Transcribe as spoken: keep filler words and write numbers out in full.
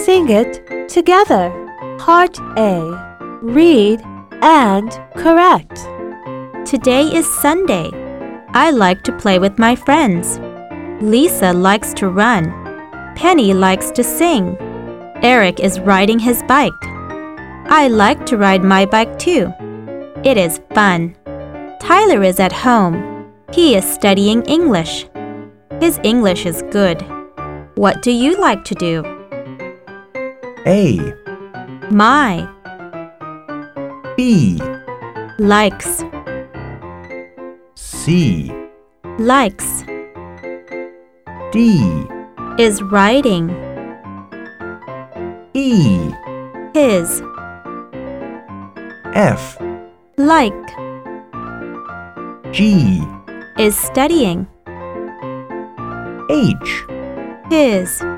Sing it together. Part A. Read and correct. Today is Sunday. I like to play with my friends. Lisa likes to run. Penny likes to sing. Eric is riding his bike. I like to ride my bike too. It is fun. Tyler is at home. He is studying English. His English is good. What do you like to do? A. My. B. Likes. C. Likes. D. Is riding. E. His. F. Like. G. Is studying. H. His.